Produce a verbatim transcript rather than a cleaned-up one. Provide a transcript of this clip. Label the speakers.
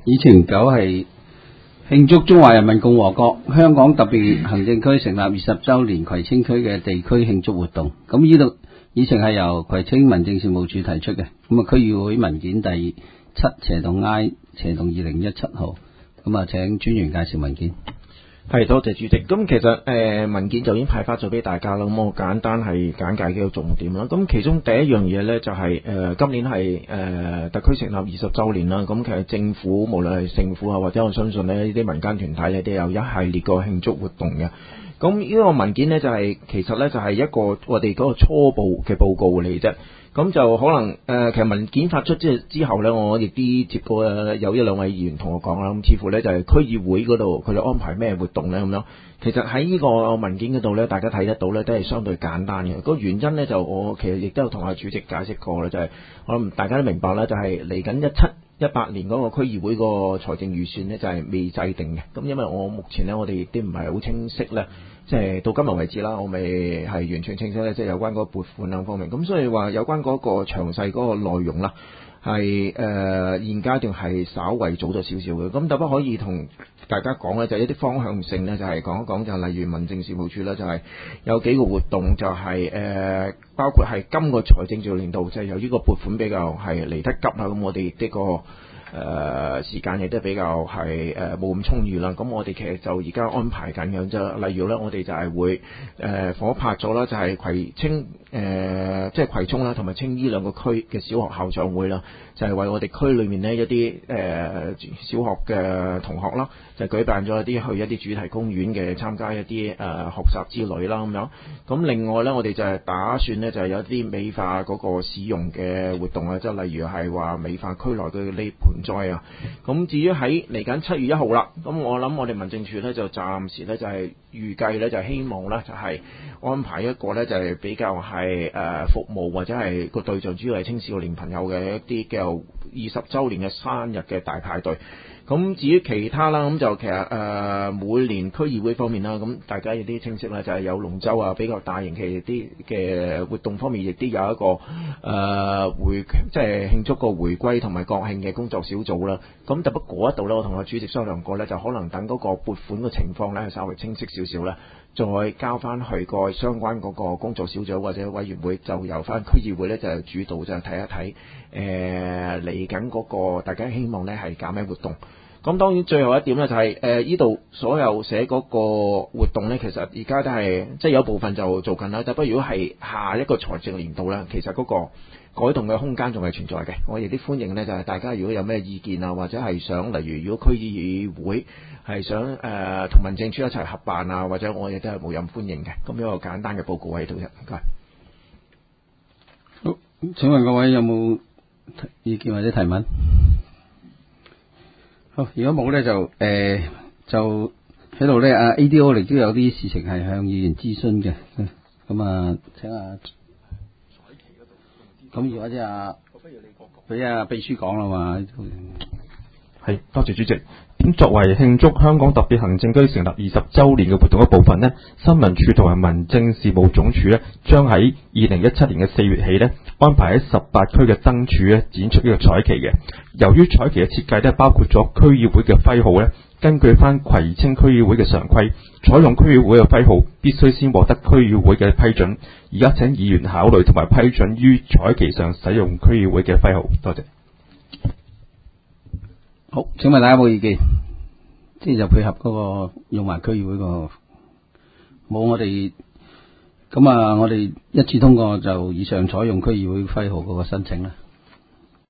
Speaker 1: 議程九係慶祝中華人民共和國香港特別行政區成立二十週年葵青區嘅地區慶祝活動。咁呢度議程係由葵青民政事務處提出嘅。咁啊，區議會文件第七斜洞 I 斜洞二零一七號。咁啊，請專員介紹文件。
Speaker 2: 係，多謝主席。咁其實誒、呃、文件就已經派發咗俾大家啦。咁我簡單係簡介幾個重點啦。咁其中第一樣嘢咧就係、是、誒、呃、今年係誒、呃、特區成立二十週年啦。咁其實政府無論係政府啊，或者我相信咧呢啲民間團體咧都有一系列個慶祝活動嘅。咁呢個文件咧就係、是、其實咧就係一個我哋嗰個初步嘅報告嚟啫。咁就可能誒、呃，其實文件發出之之後咧，我亦啲接過有一兩位議員同我講啦，咁似乎咧就係、是、區議會嗰度佢哋安排咩活動咧咁樣。其實喺呢個文件嗰度咧，大家睇得到咧都係相對簡單嘅。個原因咧就我其實亦都有同阿主席解釋過啦，就係、是、我諗大家都明白啦，就係嚟緊一七一八年嗰個區議會個財政預算咧就係未制定嘅。咁因為我目前咧我哋亦都唔係好清晰咧。即係到今日為止啦，我未係完全清晰咧，即係有關嗰個撥款兩方面。咁所以話有關嗰個詳細嗰個內容啦，係誒、呃、現階段係稍為早咗少少嘅。咁但不可以同大家講咧，就係、一啲方向性咧，就係、係、講一講就例如民政事務處啦，就係、係、有幾個活動就係、係、誒、呃、包括係今個財政年度就係、由於個撥款比較係嚟得急啦，咁我哋呢個。誒、呃、時間亦都比較係誒冇咁充裕啦，咁我哋其實就而家安排緊樣啫。例如咧，我哋就係會誒火拍咗啦，就係葵青誒即係葵涌啦，同埋青衣兩個區嘅小學校長會啦，就係、是、為我哋區裏面呢一啲誒、呃、小學嘅同學啦，就舉辦咗一啲去一啲主題公園嘅參加一啲誒、呃、學習之旅啦咁樣。咁另外咧，我哋就係打算咧就係有一啲美化嗰個使用嘅活動啊，即係例如係話美化區內嘅呢盤災啊，咁至於喺嚟緊七月一號啦，咁我諗我哋民政處咧就暫時咧就係預計咧就係希望咧就係安排一個咧就係比較係誒服務或者係個對象主要係青少年朋友嘅一啲叫二十週年嘅生日嘅大派對。咁至於其他啦，咁就其實誒、呃、每年區議會方面啦，咁大家有啲清晰啦，就係、是、有龍舟啊，比較大型嘅啲嘅活動方面，亦都有一個誒、呃、回即係慶祝個回歸同埋國慶嘅工作小組啦。咁但不過嗰一度咧，我同個主席商量過咧，就可能等嗰個撥款嘅情況咧，稍微清晰少少咧，再交翻去個相關嗰個工作小組或者委員會，就由翻區議會咧就主導就睇一睇誒嚟緊嗰個大家希望咧係搞咩活動。咁當然最後一點咧就係誒呢度所有寫嗰個活動咧，其實而家都係即係有部分就做緊啦。但不過如果係下一個財政年度咧，其實嗰個改動嘅空間仲係存在嘅。我亦都歡迎咧，就係大家如果有咩意見啊，或者係想例如如果區議會係想誒同、呃、民政處一齊合辦啊，或者我亦都係無任歡迎嘅。咁一個簡單嘅報告喺度啫。唔該。
Speaker 1: 好，請問各位有冇意見或者提問？好，如果冇咧就誒、呃、就喺度咧，阿 A D O 亦都有啲事情係向議員諮詢嘅，咁啊請阿咁如果即係俾阿秘書講啦嘛。
Speaker 3: 係，多謝主席。咁作為慶祝香港特別行政區成立二十週年嘅活動一部分呢，新聞處同埋民政事務總署呢，將喺二零一七年嘅四月起呢，安排喺十八區嘅燈柱呢展出呢個彩旗嘅。由於彩旗嘅設計呢，包括咗區議會嘅徽號呢，根據翻葵青區議會嘅常規，採用區議會嘅徽號必須先獲得區議會嘅批准。而家請議員考慮同埋批准於彩旗上使用區議會嘅徽號。多謝。
Speaker 1: 好，請問大家有冇意見？即係就配合嗰個用埋區議會個冇，我哋咁啊，我哋一致通過就以上採用區議會徽號嗰個申請啦。